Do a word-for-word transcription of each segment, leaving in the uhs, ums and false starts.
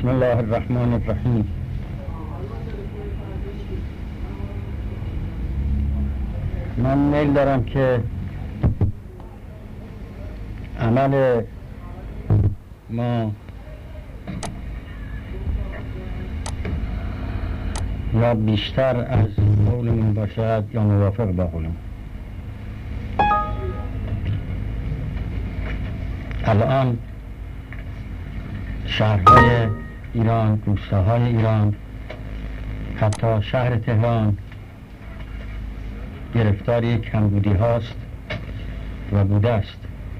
بسم الله الرحمن الرحیم. من میل دارم که عمل ما یا بیشتر از قولمون باشد یا موافق با قولمون. الان شهرهای ایران، روستاهای ایران، حتی شهر تهران گرفتاری کمبودی هاست و بوده است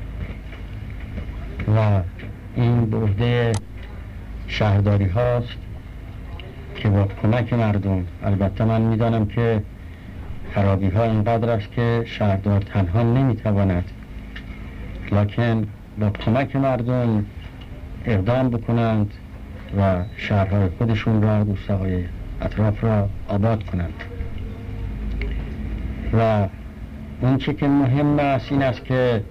و این به عهده شهرداری هاست که با کمک مردم، البته من میدانم که خرابی ها اینقدر است که شهردار تنها نمیتواند، لکن با کمک مردم اقدام بکنند و شهرهای خودشون را، روستاهای اطراف را آباد کنند. و اون چه که مهم است این است که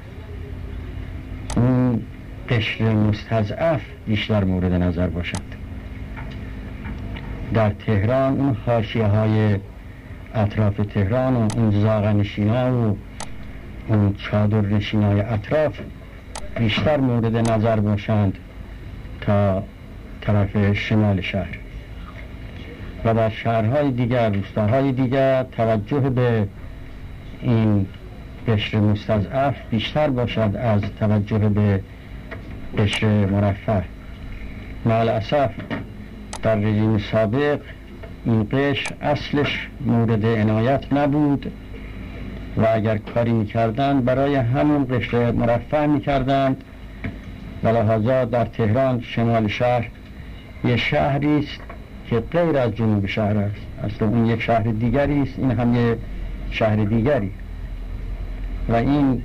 اون قشر مستضعف بیشتر مورد نظر باشد. در تهران اون حاشیه های اطراف تهران و اون زاغنشینا و اون چادر نشینای اطراف بیشتر مورد نظر باشند تا طرف شمال شهر. و در شهرهای دیگر، روستاهای دیگر توجه به این قشر مستضعف بیشتر باشد از توجه به قشر مرفه. مالاسف در رژیم سابق این قشر اصلش مورد عنایت نبود و اگر کاری میکردند برای همون قشر مرفه میکردند و لحاظا در تهران شمال شهر یه شهری است که غیر از جنوب شهر است، اصلا اون یک شهر دیگری است، این هم یک شهر دیگری و این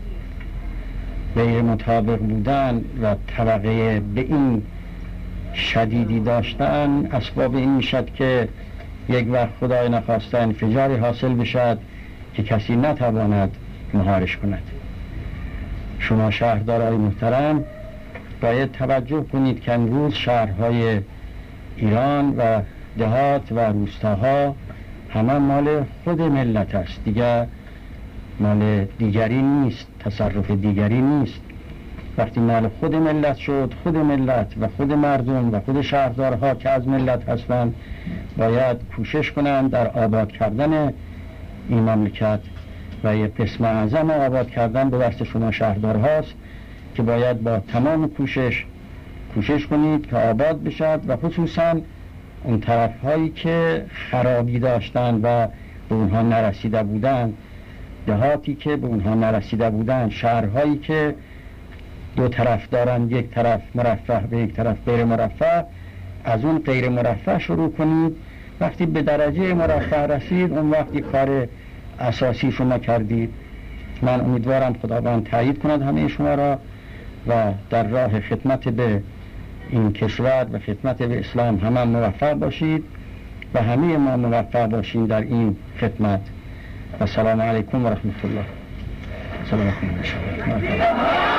غیر مطابق بودن و طبقه به این شدیدی داشتن اسباب این میشد که یک وقت خدای نخواسته انفجاری حاصل بشد که کسی نتواند مهارش کند. شما شهردارای محترم باید توجه کنید که امروز شهرهای ایران و دهات و روستاها همه مال خود ملت است، دیگر مال دیگری نیست، تصرف دیگری نیست. وقتی مال خود ملت شد، خود ملت و خود مردم و خود شهردارها که از ملت هستند باید کوشش کنند در آباد کردن این مملکت و یک قسم اعظم آباد کردن به دست شما شهردارهاست که باید با تمام کوشش کوشش کنید که آباد بشد و خصوصا اون طرف هایی که خرابی داشتن و به اونها نرسیده بودن، دهاتی که به اونها نرسیده بودن، شهرهایی که دو طرف دارن، یک طرف مرفه و یک طرف غیر مرفه، از اون غیر مرفه شروع کنید. وقتی به درجه مرفه رسید اون وقتی کار اساسی شما کردید. من امیدوارم خداوند تایید کند همه شما را و در راه خدمت به این کشور و خدمت به اسلام همه موفق باشید و همه ما موفق باشیم در این خدمت. و سلام علیکم و رحمت الله. سلام علیکم.